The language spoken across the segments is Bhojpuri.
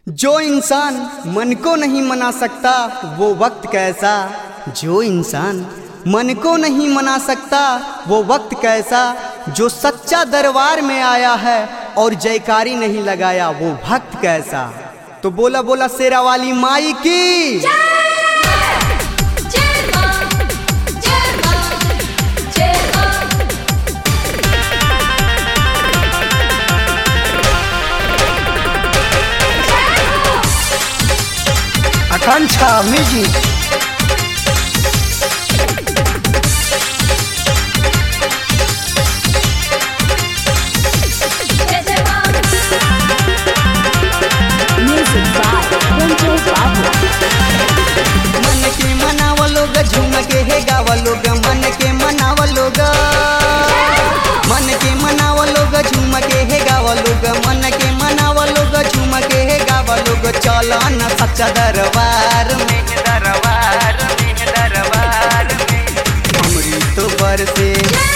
जो इंसान मन को नहीं मना सकता वो वक्त कैसा। जो इंसान मन को नहीं मना सकता वो वक्त कैसा। जो सच्चा दरबार में आया है और जयकारी नहीं लगाया वो भक्त कैसा। तो बोला बोला शेरा वाली माई की। आकांक्षा म्यूजिक। मन के मनावा लोग झूम के है गावा लोग। मन के मनावा लोग, मन के मनावा लोग झूम के है गावा लोग। मन के मनावा लोग झूम के है गावा लोग। चलो न सच्चा दरबार में, दरबार में, दरबार में। अमृत बरसे,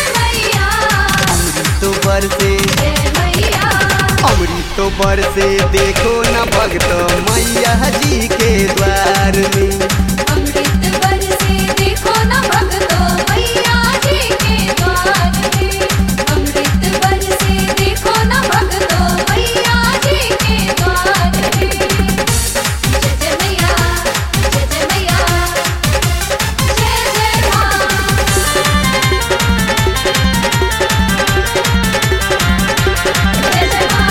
अमृत बरसे, अमृत बरसे। देखो न भक्त मैया जी के द्वार में। अमृत बरसे देखो न भक्त मैया जी के द्वार में। अमृत बरसे देखो न भक्त मैया जी के द्वार में। जय जय मैया, जय जय मैया, जय जय माँ। जय जय माँ।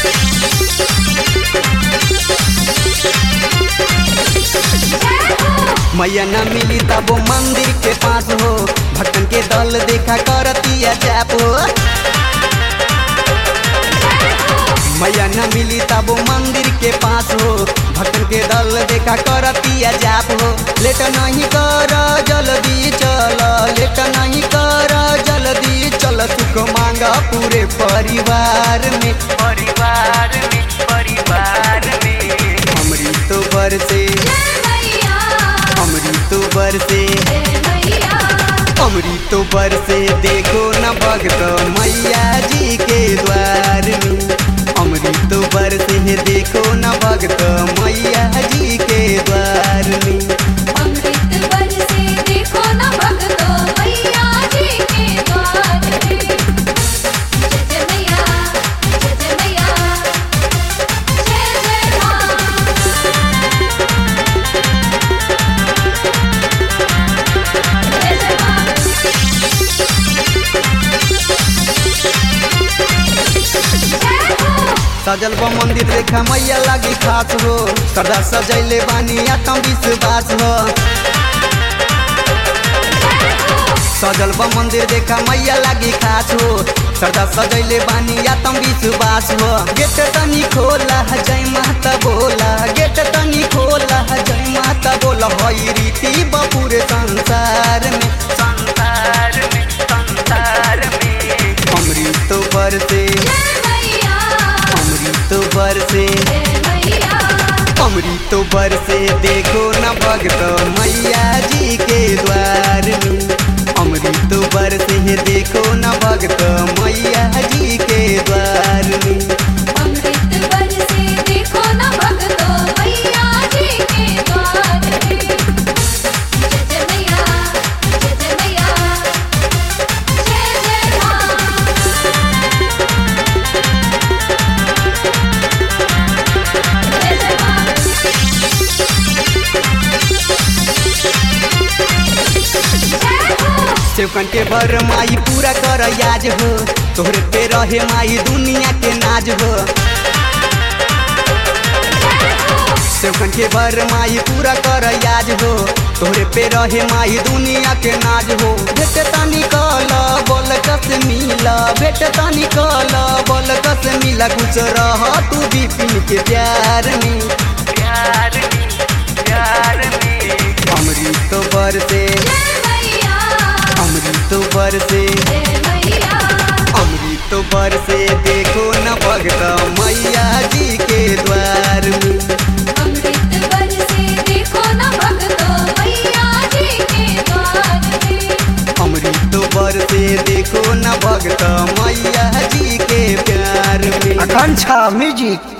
मैया न मिली तब वो मंदिर के पास हो। भक्तन के दल देखा करतिया जाप हो। मैया न मिली तब वो मंदिर के पास हो। भक्तन के दल देखा करतिया जाप हो। लेट नहीं कर जल्दी चल, लेट नहीं कर जल्दी चल। सुख मांगा पूरे परिवार में, परिवार में, परिवार में। अमृत बरसे, अमृत बरसे, अमृत बरसे। देखो न भक्त मैया जी के द्वार में। अमृत बरसे देखो न भक्त मैया जी के द्वार में। अमृत बरसे देखो न भक्त मैया जी के द्वार में। जय जय मैया, जय जय मैया, जय जय माँ। जय जय माँ। सजल बा मंदिर देखा मैया लागी खास हो। सदा सजैले बानी आत्म विश्वास हो। सजल बा मंदिर देखा मैया लागी खास हो। सदा सजैले बानी आत्म विश्वास हो। गेट तनी खोला जय माता बोला, गेट तनी खोला जय माता बोला। हई रीति बपूरे संसार में, संसार में, संसार में। अमृत बरसे, अमृत बरसे, अमृत बरसे। देखो न भक्त मैया जी के द्वार में। अमृत बरसे देखो न भक्त मैया जी के द्वार में। अमृत बरसे देखो न भक्त मैया जी के द्वार में। जय जय मैया, जय जय मैया, जय जय माँ। जय जय माँ। सेवकन के बर माई पूरा कर याज हो। तोहरे पे रहे माई दुनिया के नाज हो। सेवकन के बर माई पूरा कर याज हो। तोहरे पे रहे माई दुनिया के नाज हो। भेट तनी कल बोल कस मिला, भेट तनी कल बोल कस मिला। कुछ रह तू बिपिन के प्यार में, प्यार में, प्यार में। अमृत बरसे, अमृत बरसे, अमृत बरसे। देखो न भक्त मैया जी के द्वार में। अमृत बरसे देखो न भक्त मैया जी के द्वार में। अमृत बरसे देखो न भक्त मैया जी के प्यार में। आकांक्षा म्यूजिक।